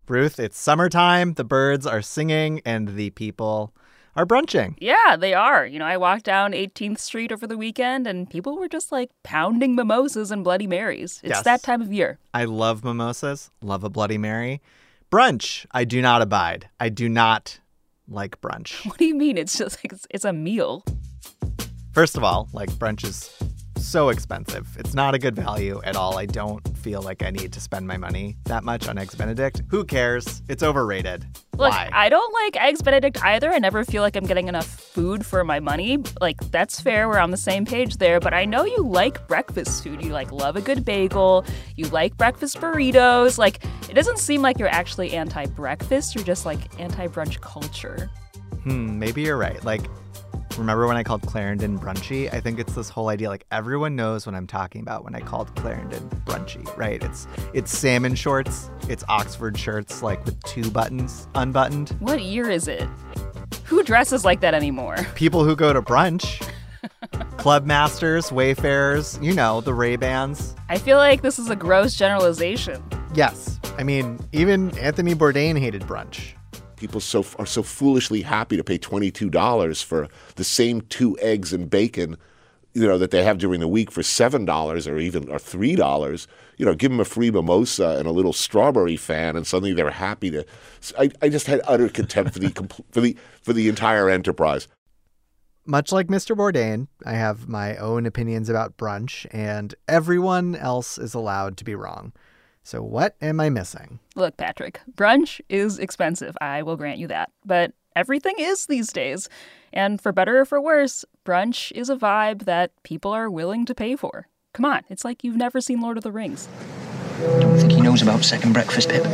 Ruth, it's summertime, the birds are singing, and the people are brunching. Yeah, they are. I walked down 18th Street over the weekend, and people were just, pounding mimosas and Bloody Marys. It's that time of year. I love mimosas, love a Bloody Mary. Brunch, I do not abide. I do not like brunch. What do you mean? It's just it's a meal. First of all, brunch is so expensive. It's not a good value at all. I don't feel like I need to spend my money that much on Eggs Benedict. Who cares? It's overrated. Look, Why? I don't like Eggs Benedict either. I never feel like I'm getting enough food for my money. That's fair. We're on the same page there. But I know you like breakfast food. You love a good bagel. You like breakfast burritos. It doesn't seem like you're actually anti-breakfast. You're just anti-brunch culture. Maybe you're right. Remember when I called Clarendon brunchy? I think it's this whole idea, everyone knows what I'm talking about when I called Clarendon brunchy, right? It's salmon shorts, it's Oxford shirts, with 2 buttons unbuttoned. What year is it? Who dresses like that anymore? People who go to brunch. Club masters, wayfarers, the Ray-Bans. I feel like this is a gross generalization. Yes. I mean, even Anthony Bourdain hated brunch. People are so foolishly happy to pay $22 for the same 2 eggs and bacon, that they have during the week for $7 or $3. Give them a free mimosa and a little strawberry fan, and suddenly they're happy to. I just had utter contempt for the entire enterprise. Much like Mr. Bourdain, I have my own opinions about brunch, and everyone else is allowed to be wrong. So what am I missing? Look, Patrick, brunch is expensive. I will grant you that. But everything is these days. And for better or for worse, brunch is a vibe that people are willing to pay for. Come on, it's like you've never seen Lord of the Rings. Don't think he knows about second breakfast, Pip.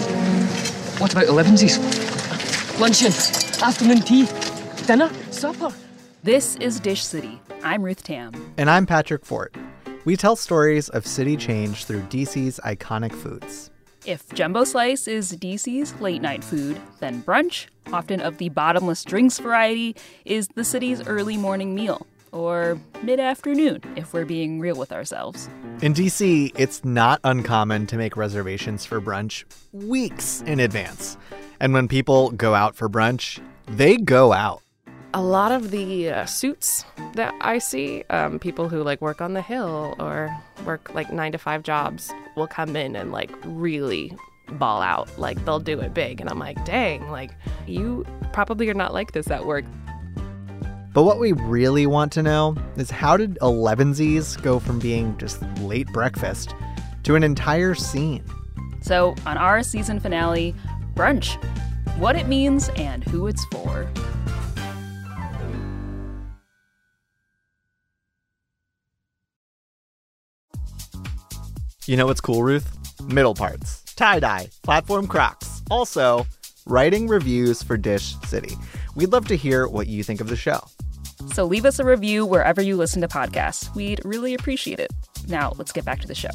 What about 11sies? Luncheon, afternoon tea, dinner, supper. This is Dish City. I'm Ruth Tam. And I'm Patrick Fort. We tell stories of city change through DC's iconic foods. If Jumbo Slice is DC's late-night food, then brunch, often of the bottomless drinks variety, is the city's early morning meal. Or mid-afternoon, if we're being real with ourselves. In DC, it's not uncommon to make reservations for brunch weeks in advance. And when people go out for brunch, they go out. A lot of the suits that I see, people who work on the Hill or work 9-to-5 jobs will come in and really ball out. They'll do it big. And I'm like, dang, you probably are not like this at work. But what we really want to know is, how did 11sies go from being just late breakfast to an entire scene? So on our season finale, brunch, what it means and who it's for. You know what's cool, Ruth? Middle parts, tie-dye, platform Crocs. Also, writing reviews for Dish City. We'd love to hear what you think of the show. So leave us a review wherever you listen to podcasts. We'd really appreciate it. Now, let's get back to the show.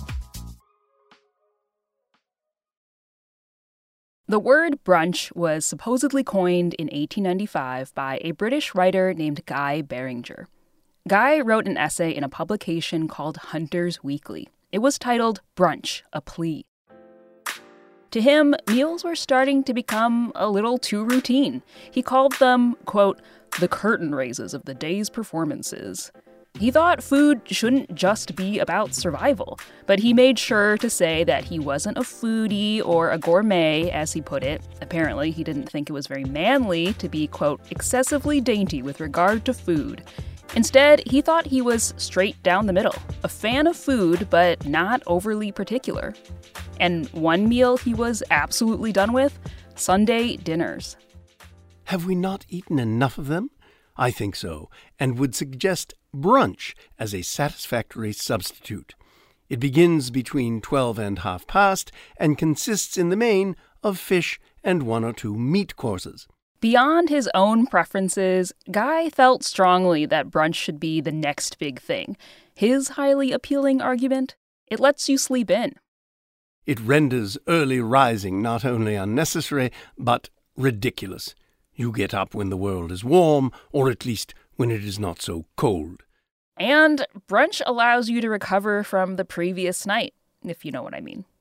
The word brunch was supposedly coined in 1895 by a British writer named Guy Beringer. Guy wrote an essay in a publication called Hunter's Weekly. It was titled Brunch, a Plea. To him, meals were starting to become a little too routine. He called them, quote, the curtain raises of the day's performances. He thought food shouldn't just be about survival, but he made sure to say that he wasn't a foodie or a gourmet, as he put it. Apparently, he didn't think it was very manly to be, quote, excessively dainty with regard to food. Instead, he thought he was straight down the middle, a fan of food, but not overly particular. And one meal he was absolutely done with? Sunday dinners. Have we not eaten enough of them? I think so, and would suggest brunch as a satisfactory substitute. It begins between 12 and past, and consists in the main of fish and 1 or 2 meat courses. Beyond his own preferences, Guy felt strongly that brunch should be the next big thing. His highly appealing argument? It lets you sleep in. It renders early rising not only unnecessary, but ridiculous. You get up when the world is warm, or at least when it is not so cold. And brunch allows you to recover from the previous night, if you know what I mean.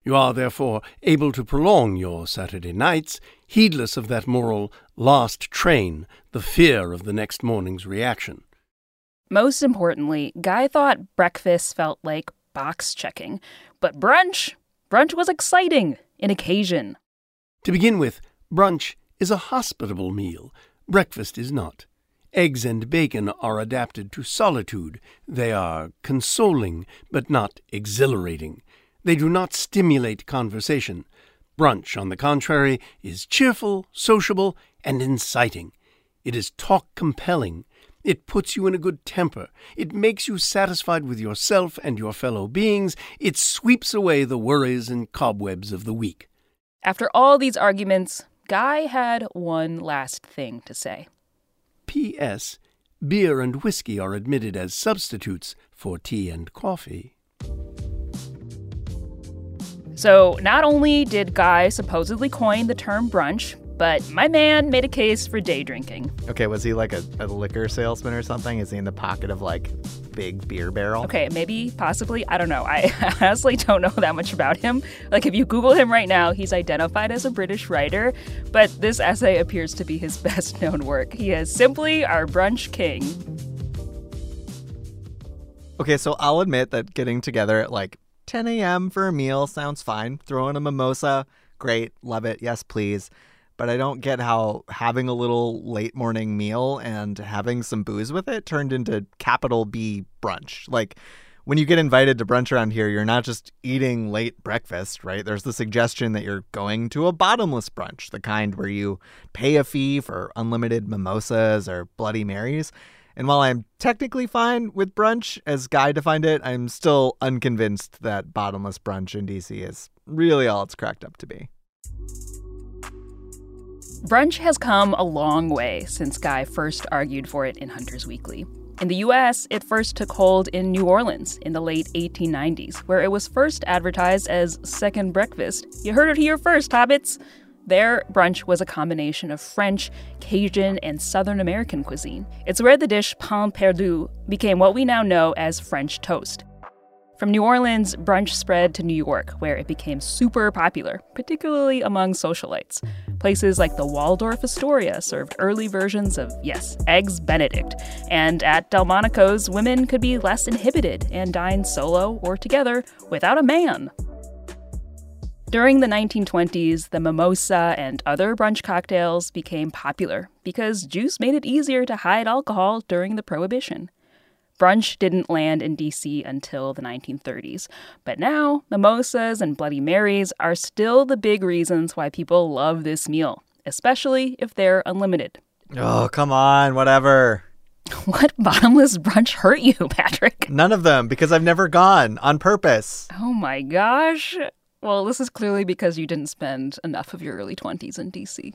You are therefore able to prolong your Saturday nights, heedless of that moral last train, the fear of the next morning's reaction. Most importantly, Guy thought breakfast felt like box checking. But brunch was exciting, an occasion. To begin with, brunch is a hospitable meal. Breakfast is not. Eggs and bacon are adapted to solitude. They are consoling, but not exhilarating. They do not stimulate conversation. Brunch, on the contrary, is cheerful, sociable, and inciting. It is talk-compelling. It puts you in a good temper. It makes you satisfied with yourself and your fellow beings. It sweeps away the worries and cobwebs of the week. After all these arguments, Guy had one last thing to say. P.S. Beer and whiskey are admitted as substitutes for tea and coffee. So not only did Guy supposedly coin the term brunch, but my man made a case for day drinking. Okay, was he like a liquor salesman or something? Is he in the pocket of like big beer barrel? Okay, maybe, possibly, I don't know. I honestly don't know that much about him. Like if you Google him right now, he's identified as a British writer, but this essay appears to be his best known work. He is simply our brunch king. Okay, so I'll admit that getting together at like 10 a.m. for a meal sounds fine. Throw in a mimosa, great, love it, yes please. But I don't get how having a little late morning meal and having some booze with it turned into capital B brunch. Like when you get invited to brunch around here, you're not just eating late breakfast, right? There's the suggestion that you're going to a bottomless brunch, the kind where you pay a fee for unlimited mimosas or Bloody Marys. And while I'm technically fine with brunch, as Guy defined it, I'm still unconvinced that bottomless brunch in DC is really all it's cracked up to be. Brunch has come a long way since Guy first argued for it in Hunter's Weekly. In the U.S., it first took hold in New Orleans in the late 1890s, where it was first advertised as second breakfast. You heard it here first, hobbits! There, brunch was a combination of French, Cajun, and Southern American cuisine. It's where the dish pain perdu became what we now know as French toast. From New Orleans, brunch spread to New York, where it became super popular, particularly among socialites. Places like the Waldorf Astoria served early versions of, yes, Eggs Benedict. And at Delmonico's, women could be less inhibited and dine solo or together without a man. During the 1920s, the mimosa and other brunch cocktails became popular because juice made it easier to hide alcohol during the Prohibition. Brunch didn't land in D.C. until the 1930s, but now mimosas and Bloody Marys are still the big reasons why people love this meal, especially if they're unlimited. Oh, come on, whatever. What bottomless brunch hurt you, Patrick? None of them, because I've never gone on purpose. Oh my gosh. Well, this is clearly because you didn't spend enough of your early 20s in D.C.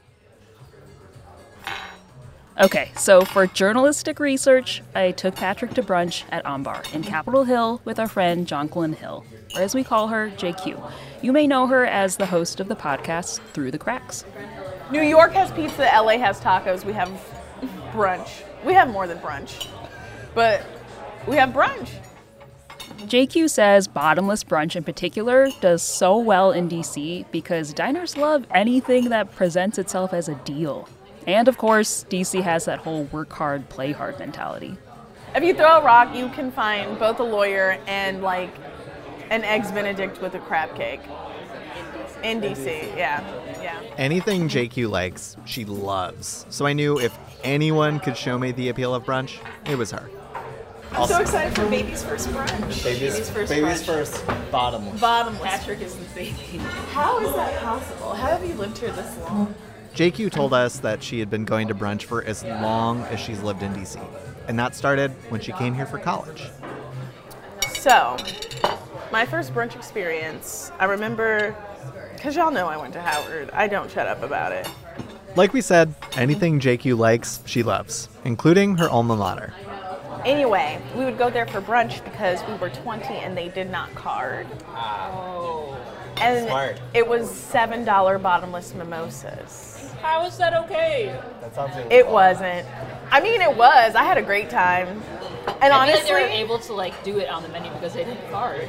Okay, so for journalistic research, I took Patrick to brunch at Ambar in Capitol Hill with our friend Jonquilyn Hill, or as we call her, JQ. You may know her as the host of the podcast Through the Cracks. New York has pizza, LA has tacos, we have brunch. We have more than brunch, but we have brunch. JQ says bottomless brunch in particular does so well in DC because diners love anything that presents itself as a deal. And of course, DC has that whole work hard, play hard mentality. If you throw a rock, you can find both a lawyer and like an Eggs Benedict with a crab cake. In DC, yeah. Anything JQ likes, she loves. So I knew if anyone could show me the appeal of brunch, it was her. I'm so excited for baby's first brunch. Baby's first bottomless. Patrick is the baby. How is that possible? How have you lived here this long? JQ told us that she had been going to brunch for as long as she's lived in DC. And that started when she came here for college. So, my first brunch experience, I remember, because y'all know I went to Howard. I don't shut up about it. Like we said, anything JQ likes, she loves, including her alma mater. Anyway, we would go there for brunch because we were 20 and they did not card. Oh. And Smart. It was $7 bottomless mimosas. How is that okay? That sounds really It wasn't. I mean, it was. I had a great time. And I feel honestly, like they were able to like do it on the menu because they didn't card.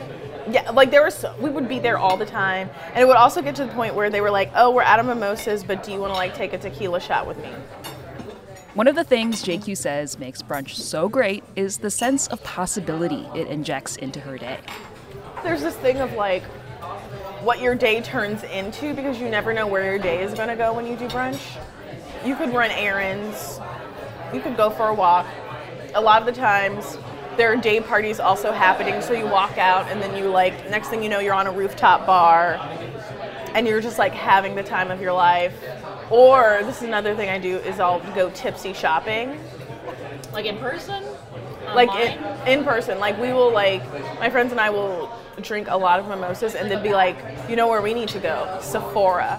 Yeah, like we would be there all the time. And it would also get to the point where they were like, oh, we're out of mimosas, but do you want to like take a tequila shot with me? One of the things JQ says makes brunch so great is the sense of possibility it injects into her day. There's this thing of like what your day turns into because you never know where your day is going to go when you do brunch. You could run errands, you could go for a walk. A lot of the times there are day parties also happening, so you walk out and then you like, next thing you know, you're on a rooftop bar and you're just like having the time of your life. Or this is another thing I do is I'll go tipsy shopping. Like in person? Like in person. Like we will like, my friends and I will drink a lot of mimosas and they'd be like, you know where we need to go? Sephora.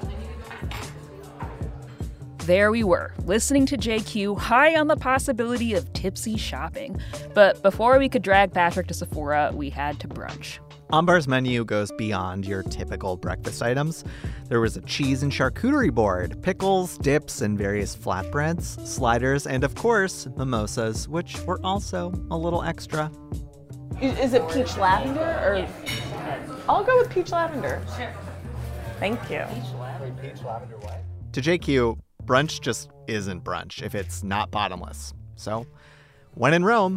There we were, listening to JQ high on the possibility of tipsy shopping. But before we could drag Patrick to Sephora, we had to brunch. Ambar's menu goes beyond your typical breakfast items. There was a cheese and charcuterie board, pickles, dips, and various flatbreads, sliders, and of course, mimosas, which were also a little extra. Is it peach lavender or? I'll go with peach lavender. Sure. Thank you. Peach lavender what? To JQ, brunch just isn't brunch if it's not bottomless. So, when in Rome.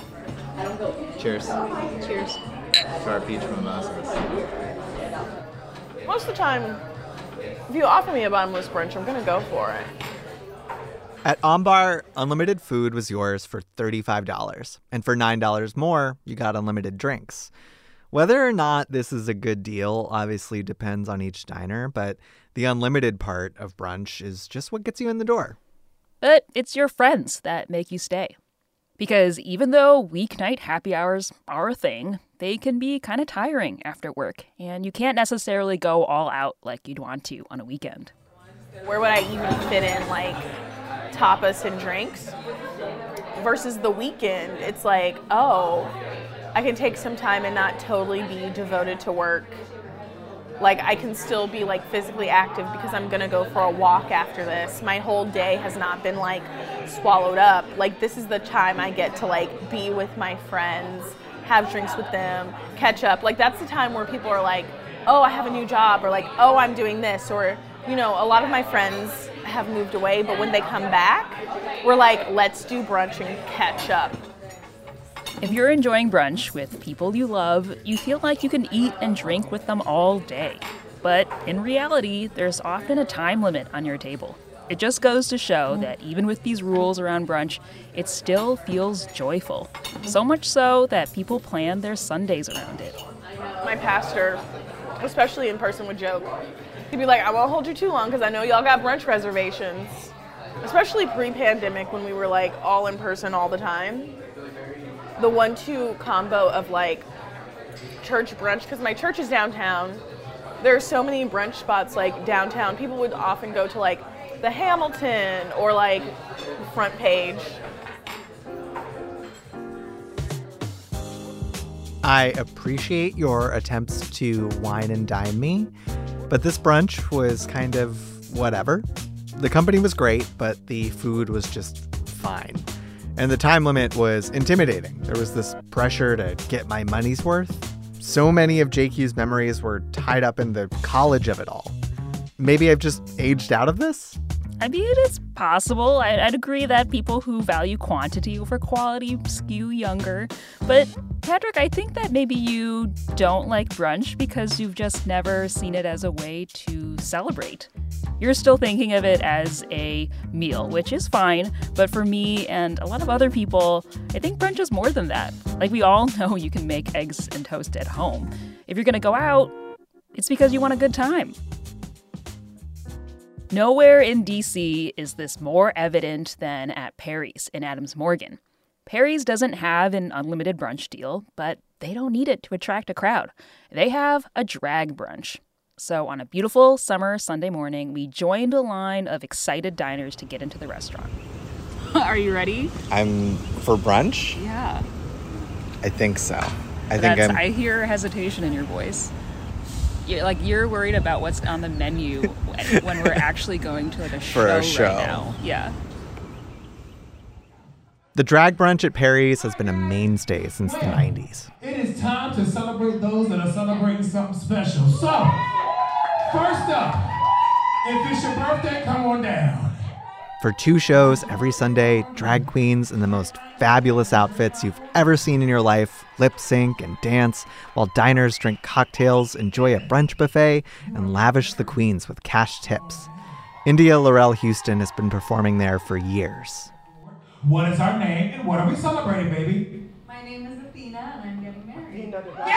Cheers. Cheers. To our peach mimosas. Most of the time, if you offer me a bottomless brunch, I'm going to go for it. At Ambar, unlimited food was yours for $35. And for $9 more, you got unlimited drinks. Whether or not this is a good deal obviously depends on each diner, but the unlimited part of brunch is just what gets you in the door. But it's your friends that make you stay. Because even though weeknight happy hours are a thing, they can be kind of tiring after work, and you can't necessarily go all out like you'd want to on a weekend. Where would I even fit in, like, tapas and drinks? Versus the weekend, it's like, oh, I can take some time and not totally be devoted to work. Like, I can still be, like, physically active because I'm going to go for a walk after this. My whole day has not been, like, swallowed up. Like, this is the time I get to, like, be with my friends, have drinks with them, catch up. Like, that's the time where people are like, oh, I have a new job, or like, oh, I'm doing this. Or, you know, a lot of my friends have moved away, but when they come back, we're like, let's do brunch and catch up. If you're enjoying brunch with people you love, you feel like you can eat and drink with them all day. But in reality, there's often a time limit on your table. It just goes to show that even with these rules around brunch, it still feels joyful. So much so that people plan their Sundays around it. My pastor, especially in person, would joke. He'd be like, I won't hold you too long because I know y'all got brunch reservations. Especially pre-pandemic when we were like all in person all the time. The 1-2 combo of like church brunch, because my church is downtown. There are so many brunch spots like downtown. People would often go to like the Hamilton or like Front Page. I appreciate your attempts to wine and dine me, but this brunch was kind of whatever. The company was great, but the food was just fine. And the time limit was intimidating. There was this pressure to get my money's worth. So many of JQ's memories were tied up in the college of it all. Maybe I've just aged out of this? I mean, it's possible. I'd agree that people who value quantity over quality skew younger. But Patrick, I think that maybe you don't like brunch because you've just never seen it as a way to celebrate. You're still thinking of it as a meal, which is fine. But for me and a lot of other people, I think brunch is more than that. Like, we all know you can make eggs and toast at home. If you're going to go out, it's because you want a good time. Nowhere in D.C. is this more evident than at Perry's in Adams Morgan. Perry's doesn't have an unlimited brunch deal, but they don't need it to attract a crowd. They have a drag brunch. So on a beautiful summer Sunday morning, we joined a line of excited diners to get into the restaurant. Are you ready? I'm for brunch? Yeah. I think so. I hear hesitation in your voice. You're worried about what's on the menu when we're actually going to like a show for a show right now. Yeah. The drag brunch at Perry's has been a mainstay since the 90s. It is time to celebrate those that are celebrating something special. So, first up, if it's your birthday, come on down. For 2 shows every Sunday, drag queens in the most fabulous outfits you've ever seen in your life lip sync and dance, while diners drink cocktails, enjoy a brunch buffet, and lavish the queens with cash tips. India Laurel Houston has been performing there for years. What is our name and what are we celebrating, baby? My name is Athena and I'm getting married.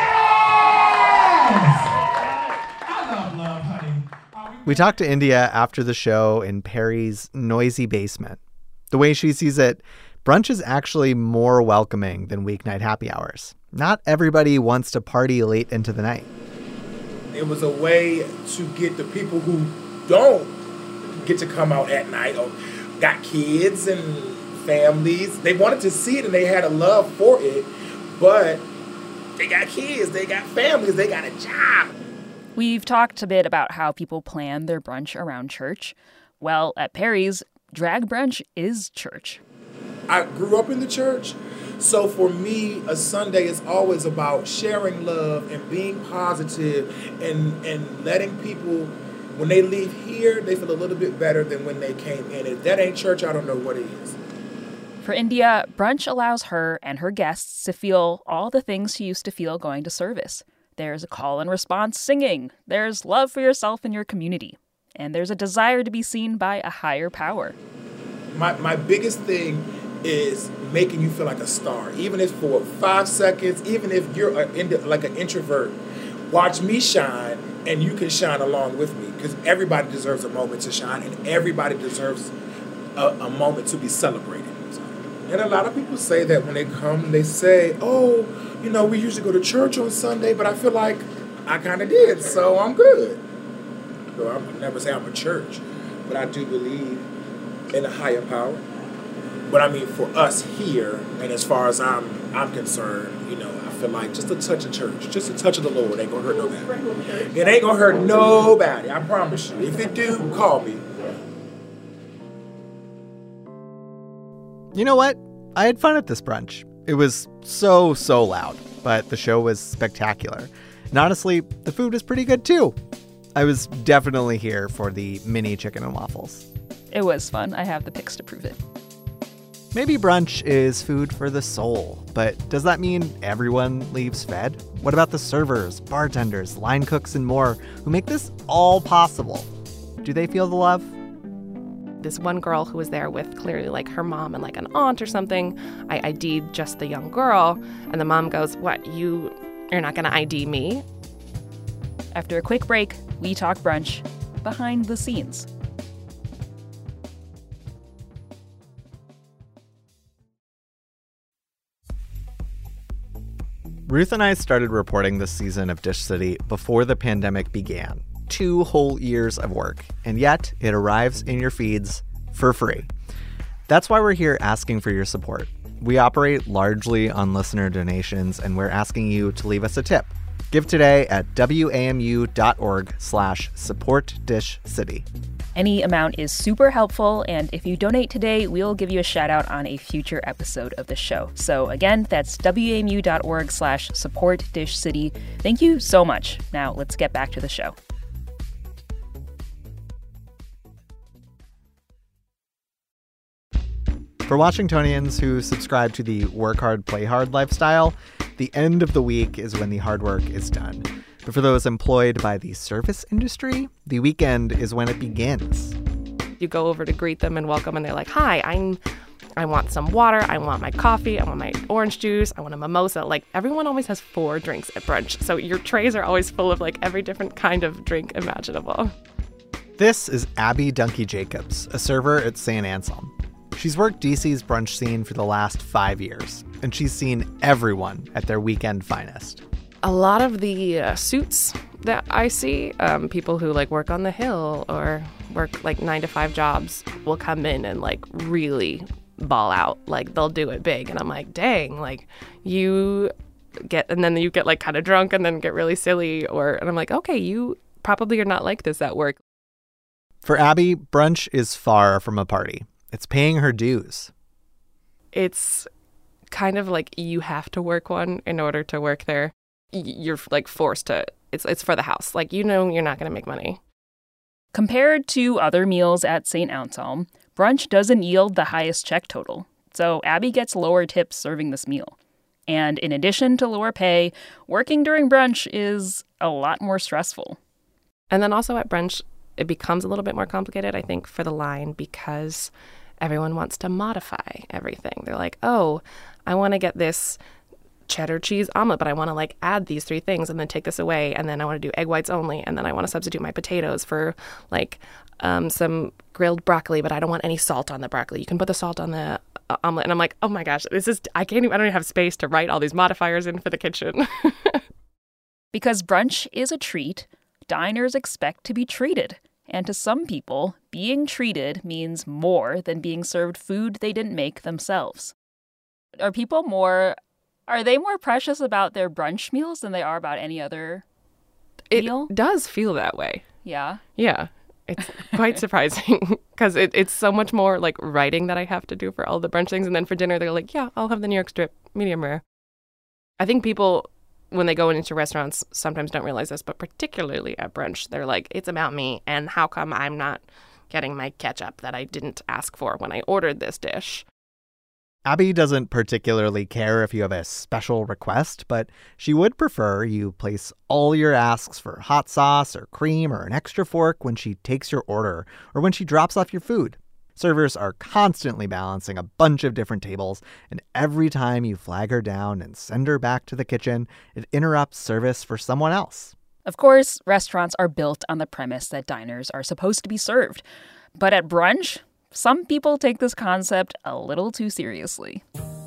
Yes! I love love, honey. We talked to India after the show in Perry's noisy basement. The way she sees it, brunch is actually more welcoming than weeknight happy hours. Not everybody wants to party late into the night. It was a way to get the people who don't get to come out at night or got kids and families. They wanted to see it and they had a love for it, but they got kids, they got families, they got a job. We've talked a bit about how people plan their brunch around church. Well, at Perry's, drag brunch is church. I grew up in the church, so for me, a Sunday is always about sharing love and being positive and letting people, when they leave here, they feel a little bit better than when they came in. If that ain't church, I don't know what it is. For India, brunch allows her and her guests to feel all the things she used to feel going to service. There's a call and response singing. There's love for yourself and your community. And there's a desire to be seen by a higher power. My biggest thing is making you feel like a star. Even if for 5 seconds, even if you're like an introvert, watch me shine and you can shine along with me. Because everybody deserves a moment to shine and everybody deserves a moment to be celebrated. And a lot of people say that when they come, they say, oh, you know, we usually go to church on Sunday, but I feel like I kind of did, so I'm good. So I would never say I'm a church, but I do believe in a higher power. But I mean, for us here, and as far as I'm concerned, you know, I feel like just a touch of church, just a touch of the Lord ain't gonna hurt nobody. It ain't gonna hurt nobody, I promise you. If it do, call me. You know what? I had fun at this brunch. It was so loud, but the show was spectacular. And honestly, the food was pretty good too. I was definitely here for the mini chicken and waffles. It was fun. I have the pics to prove it. Maybe brunch is food for the soul, but does that mean everyone leaves fed? What about the servers, bartenders, line cooks, and more who make this all possible? Do they feel the love? This one girl who was there with clearly like her mom and like an aunt or something, I ID'd just the young girl, and the mom goes, what, you're not gonna ID me? After a quick break, we talk brunch behind the scenes. Ruth and I started reporting this season of Dish City before the pandemic began. 2 whole years of work, and yet it arrives in your feeds for free. That's why we're here asking for your support. We operate largely on listener donations, and we're asking you to leave us a tip. Give today at wamu.org/supportdishcity. Any amount is super helpful, and if you donate today, we'll give you a shout out on a future episode of the show. So again, that's wamu.org/supportdishcity. Thank you so much. Now let's get back to the show. For Washingtonians who subscribe to the work hard, play hard lifestyle, the end of the week is when the hard work is done. But for those employed by the service industry, the weekend is when it begins. You go over to greet them and welcome, and they're like, hi, I want some water, I want my coffee, I want my orange juice, I want a mimosa. Like, everyone always has 4 drinks at brunch, so your trays are always full of like every different kind of drink imaginable. This is Abby Dunkey Jacobs, a server at St. Anselm. She's worked DC's brunch scene for the last 5 years, and she's seen everyone at their weekend finest. A lot of the suits that I see, people who like work on the Hill or work like 9-to-5 jobs will come in and like really ball out. Like, they'll do it big, and I'm like, dang, like you get like kind of drunk and then get really silly, and I'm like, okay, you probably are not like this at work. For Abby, brunch is far from a party. It's paying her dues. it's kind of like you have to work one in order to work there. You're like forced to. It's for the house. Like, you know, you're not going to make money. Compared to other meals at St. Anselm, brunch doesn't yield the highest check total. So Abby gets lower tips serving this meal. And in addition to lower pay, working during brunch is a lot more stressful. And then also at brunch, it becomes a little bit more complicated, I think, for the line because everyone wants to modify everything. They're like, oh, I want to get this cheddar cheese omelet, but I want to like add these 3 things and then take this away, and then I want to do egg whites only, and then I want to substitute my potatoes for like some grilled broccoli, but I don't want any salt on the broccoli. You can put the salt on the omelet. And I'm like, oh my gosh, I don't even have space to write all these modifiers in for the kitchen. Because brunch is a treat, diners expect to be treated. And to some people, being treated means more than being served food they didn't make themselves. Are they more precious about their brunch meals than they are about any other meal? It does feel that way. Yeah? Yeah. It's quite surprising because it's so much more like writing that I have to do for all the brunch things. And then for dinner, they're like, yeah, I'll have the New York strip, medium rare. I think people, when they go into restaurants, sometimes don't realize this, but particularly at brunch, they're like, it's about me. And how come I'm not getting my ketchup that I didn't ask for when I ordered this dish? Abby doesn't particularly care if you have a special request, but she would prefer you place all your asks for hot sauce or cream or an extra fork when she takes your order or when she drops off your food. Servers are constantly balancing a bunch of different tables, and every time you flag her down and send her back to the kitchen, it interrupts service for someone else. Of course, restaurants are built on the premise that diners are supposed to be served. But at brunch, some people take this concept a little too seriously.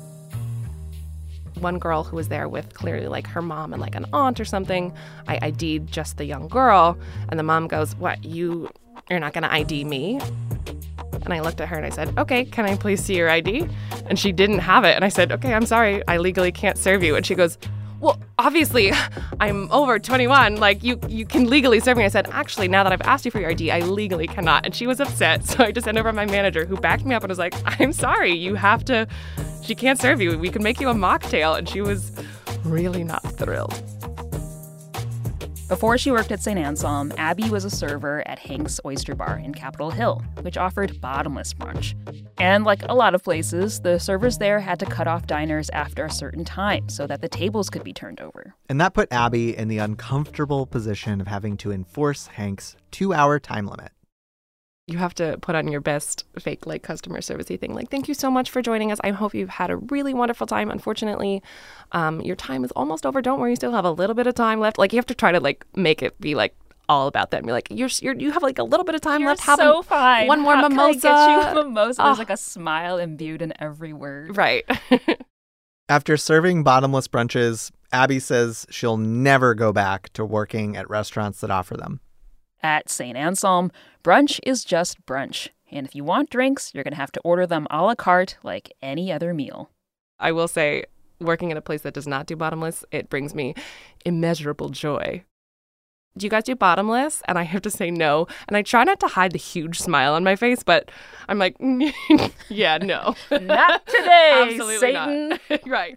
One girl who was there with clearly like her mom and like an aunt or something, I ID'd just the young girl, and the mom goes, what, you're not going to ID me? And I looked at her and I said, okay, can I please see your ID? And she didn't have it. And I said, okay, I'm sorry, I legally can't serve you. And she goes, well, obviously, I'm over 21. Like, you can legally serve me. I said, actually, now that I've asked you for your ID, I legally cannot. And she was upset. So I just sent over my manager, who backed me up and was like, I'm sorry, she can't serve you. We can make you a mocktail. And she was really not thrilled. Before she worked at St. Anselm, Abby was a server at Hank's Oyster Bar in Capitol Hill, which offered bottomless brunch. And like a lot of places, the servers there had to cut off diners after a certain time so that the tables could be turned over. And that put Abby in the uncomfortable position of having to enforce Hank's 2-hour time limit. You have to put on your best fake, like, customer service-y thing. Like, thank you so much for joining us. I hope you've had a really wonderful time. Unfortunately, your time is almost over. Don't worry, you still have a little bit of time left. Like, you have to try to, like, make it be, like, all about that. And be like, you have, like, a little bit of time left. You're so fine. One more mimosa. Can I get you a mimosa? There's, like, a smile imbued in every word. Right. After serving bottomless brunches, Abby says she'll never go back to working at restaurants that offer them. At St. Anselm, brunch is just brunch. And if you want drinks, you're going to have to order them a la carte like any other meal. I will say, working at a place that does not do bottomless, it brings me immeasurable joy. Do you guys do bottomless? And I have to say no. And I try not to hide the huge smile on my face, but I'm like, yeah, no. Not today, Absolutely Satan. Not. Right.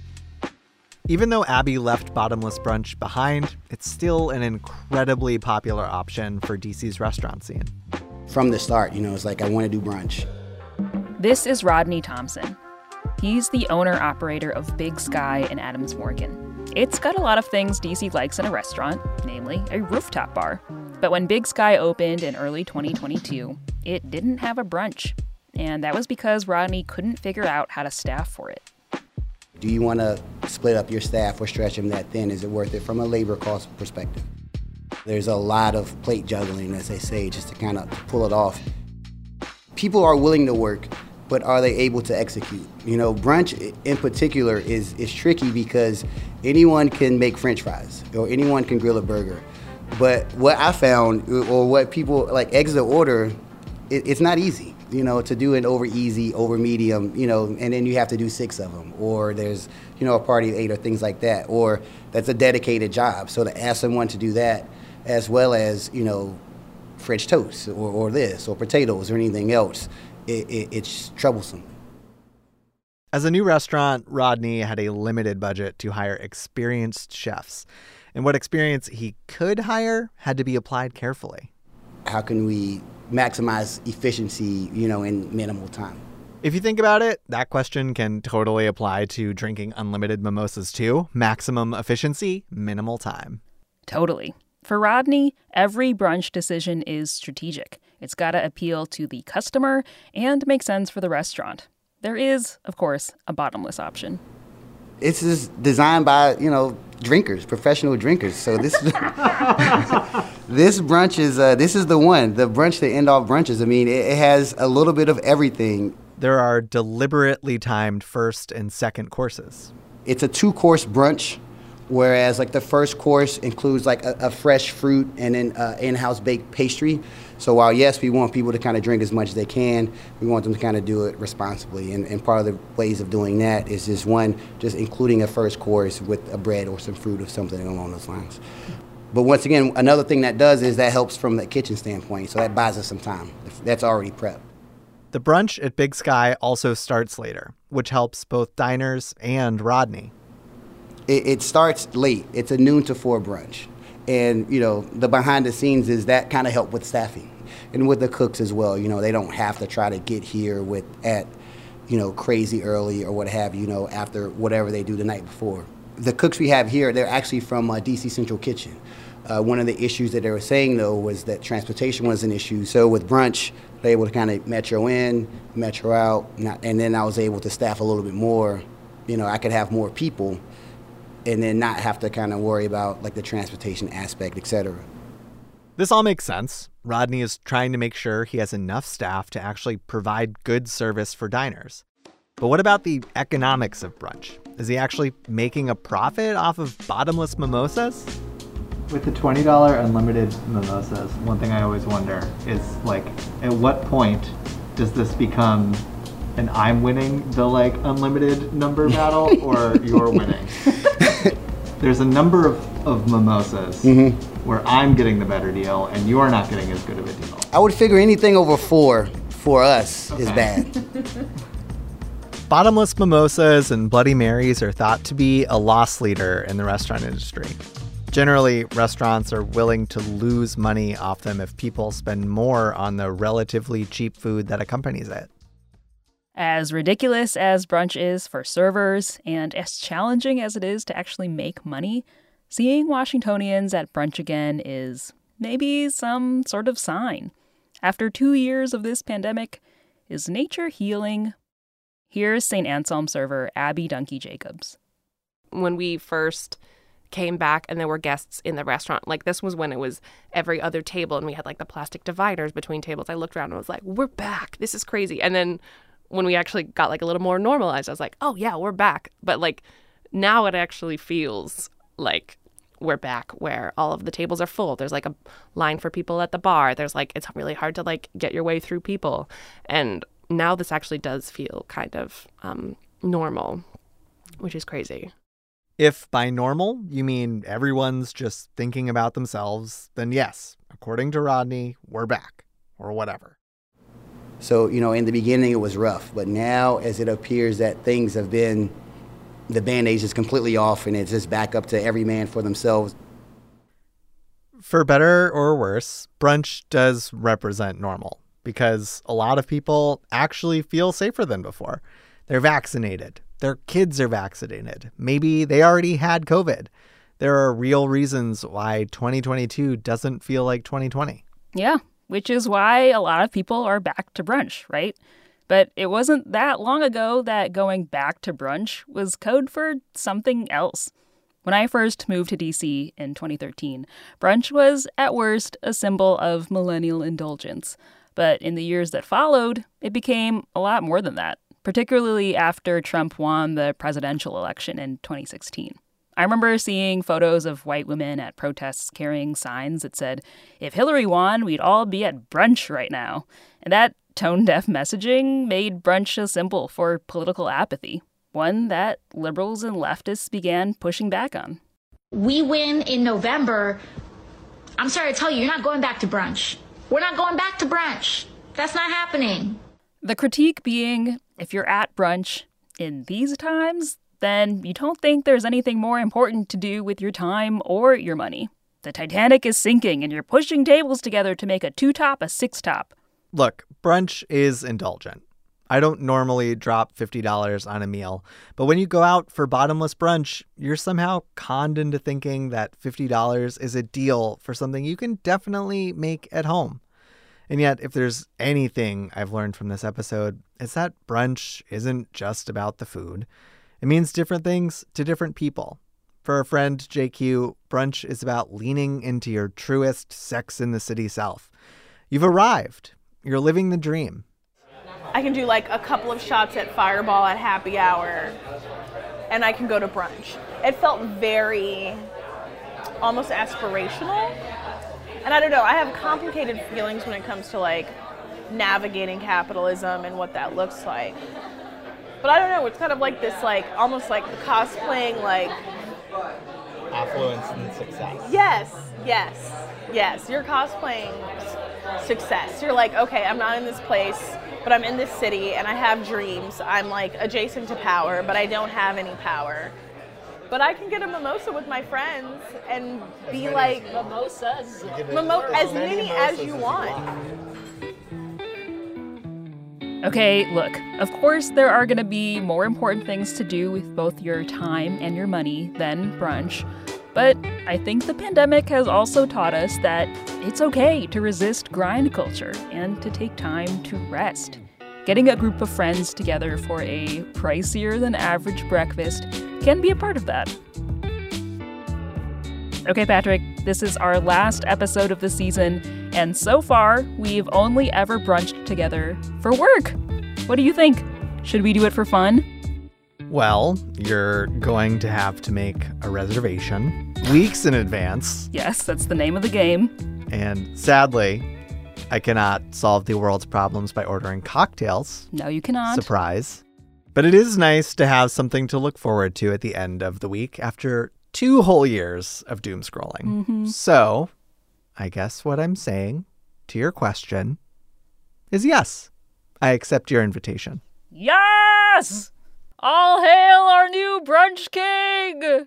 Even though Abby left bottomless brunch behind, it's still an incredibly popular option for DC's restaurant scene. From the start, it's like, I want to do brunch. This is Rodney Thompson. He's the owner-operator of Big Sky in Adams Morgan. It's got a lot of things DC likes in a restaurant, namely a rooftop bar. But when Big Sky opened in early 2022, it didn't have a brunch. And that was because Rodney couldn't figure out how to staff for it. Do you want to split up your staff or stretch them that thin? Is it worth it from a labor cost perspective? There's a lot of plate juggling, as they say, just to kind of pull it off. People are willing to work, but are they able to execute? Brunch in particular is tricky because anyone can make French fries or anyone can grill a burger. But what I found, or what people like exit order, it's not easy. To do it over easy, over medium, and then you have to do 6 of them. Or there's, a party of 8 or things like that. Or that's a dedicated job. So to ask someone to do that, as well as, French toast or this or potatoes or anything else, it's troublesome. As a new restaurant, Rodney had a limited budget to hire experienced chefs. And what experience he could hire had to be applied carefully. How can we maximize efficiency, in minimal time? If you think about it, that question can totally apply to drinking unlimited mimosas too. Maximum efficiency, minimal time. Totally. For Rodney, every brunch decision is strategic. It's got to appeal to the customer and make sense for the restaurant. There is, of course, a bottomless option. It's just designed by, drinkers, professional drinkers. So this this brunch is this is the one, the brunch to end all brunches. I mean, it has a little bit of everything. There are deliberately timed first and second courses. It's a 2-course brunch, whereas like the first course includes like a fresh fruit and then in-house baked pastry. So while, yes, we want people to kind of drink as much as they can, we want them to kind of do it responsibly. And part of the ways of doing that is just including a first course with a bread or some fruit or something along those lines. But once again, another thing that does is that helps from the kitchen standpoint. So that buys us some time. That's already prepped. The brunch at Big Sky also starts later, which helps both diners and Rodney. It starts late. It's a noon to 4 brunch. And, the behind the scenes is that kind of help with staffing and with the cooks as well. They don't have to try to get here at crazy early or what have you, after whatever they do the night before. The cooks we have here, they're actually from DC Central Kitchen. One of the issues that they were saying, though, was that transportation was an issue. So with brunch, they were able to kind of metro in, metro out, and then I was able to staff a little bit more. I could have more people and then not have to kind of worry about like the transportation aspect, et cetera. This all makes sense. Rodney is trying to make sure he has enough staff to actually provide good service for diners. But what about the economics of brunch? Is he actually making a profit off of bottomless mimosas? With the $20 unlimited mimosas, one thing I always wonder is, like, at what point does this become an I'm winning the, unlimited number battle or you're winning? There's a number of mimosas where I'm getting the better deal and you're not getting as good of a deal. I would figure anything over 4 for us is bad. Bottomless mimosas and Bloody Marys are thought to be a loss leader in the restaurant industry. Generally, restaurants are willing to lose money off them if people spend more on the relatively cheap food that accompanies it. As ridiculous as brunch is for servers, and as challenging as it is to actually make money, seeing Washingtonians at brunch again is maybe some sort of sign. After 2 years of this pandemic, is nature healing? Here's St. Anselm server Abby Dunkey Jacobs. When we first came back and there were guests in the restaurant, this was when it was every other table and we had the plastic dividers between tables, I looked around and was like, we're back. This is crazy. And then when we actually got a little more normalized, I was like, oh yeah, we're back. But now it actually feels like we're back where all of the tables are full. There's a line for people at the bar. There's it's really hard to get your way through people. And now this actually does feel kind of normal, which is crazy. If by normal you mean everyone's just thinking about themselves, then yes, according to Rodney, we're back, or whatever. So, in the beginning it was rough, but now as it appears that things have been, the Band-Aid is completely off and it's just back up to every man for themselves. For better or worse, brunch does represent normal because a lot of people actually feel safer than before. They're vaccinated. Their kids are vaccinated. Maybe they already had COVID. There are real reasons why 2022 doesn't feel like 2020. Yeah, which is why a lot of people are back to brunch, right? But it wasn't that long ago that going back to brunch was code for something else. When I first moved to DC in 2013, brunch was, at worst, a symbol of millennial indulgence. But in the years that followed, it became a lot more than that, particularly after Trump won the presidential election in 2016. I remember seeing photos of white women at protests carrying signs that said, if Hillary won, we'd all be at brunch right now. And that tone-deaf messaging made brunch a symbol for political apathy, one that liberals and leftists began pushing back on. We win in November. I'm sorry to tell you, you're not going back to brunch. We're not going back to brunch. That's not happening. The critique being, if you're at brunch, in these times, then you don't think there's anything more important to do with your time or your money. The Titanic is sinking and you're pushing tables together to make a 2-top a 6-top. Look, brunch is indulgent. I don't normally drop $50 on a meal, but when you go out for bottomless brunch, you're somehow conned into thinking that $50 is a deal for something you can definitely make at home. And yet, if there's anything I've learned from this episode, it's that brunch isn't just about the food. It means different things to different people. For our friend JQ, brunch is about leaning into your truest Sex in the City self. You've arrived. You're living the dream. I can do like a couple of shots at Fireball at happy hour, and I can go to brunch. It felt very almost aspirational. And I don't know, I have complicated feelings when it comes to like navigating capitalism and what that looks like. But I don't know, it's kind of like this like almost like cosplaying like affluence and success. Yes. You're cosplaying success. You're like, okay, I'm not in this place, but I'm in this city and I have dreams. I'm like adjacent to power, but I don't have any power. But I can get a mimosa with my friends and be like mimosas. As many as you want. Okay, look, of course there are going to be more important things to do with both your time and your money than brunch. But I think the pandemic has also taught us that it's okay to resist grind culture and to take time to rest. Getting a group of friends together for a pricier than average breakfast can be a part of that. Okay, Patrick, this is our last episode of the season, and so far, we've only ever brunched together for work. What do you think? Should we do it for fun? Well, you're going to have to make a reservation weeks in advance. Yes, that's the name of the game. And sadly, I cannot solve the world's problems by ordering cocktails. No, you cannot. Surprise. But it is nice to have something to look forward to at the end of the week after 2 whole years of doom scrolling. Mm-hmm. So, I guess what I'm saying to your question is yes, I accept your invitation. Yes! All hail our new brunch king!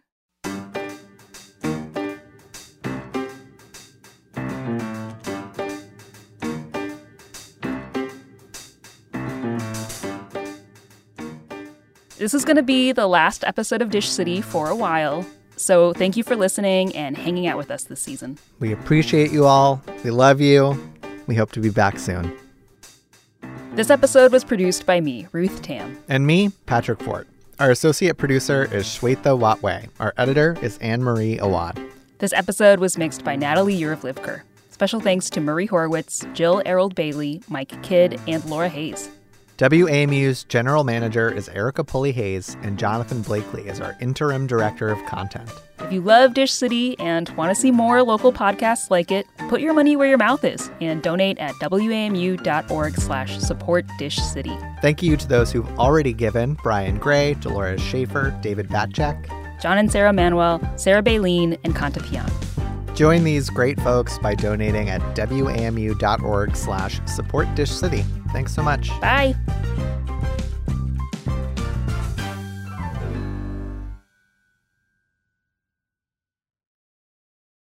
This is going to be the last episode of Dish City for a while, so thank you for listening and hanging out with us this season. We appreciate you all. We love you. We hope to be back soon. This episode was produced by me, Ruth Tam. And me, Patrick Fort. Our associate producer is Shweta Watway. Our editor is Anne-Marie Awad. This episode was mixed by Natalie Urevlivker. Special thanks to Murray Horowitz, Jill Errold Bailey, Mike Kidd, and Laura Hayes. WAMU's general manager is Erica Pulley-Hayes, and Jonathan Blakely is our interim director of content. If you love Dish City and want to see more local podcasts like it, put your money where your mouth is and donate at wamu.org/supportdishcity. Thank you to those who've already given: Brian Gray, Dolores Schaefer, David Batchek, John and Sarah Manuel, Sarah Baleen, and Kanta Pian. Join these great folks by donating at wamu.org/supportdishcity. Thanks so much. Bye.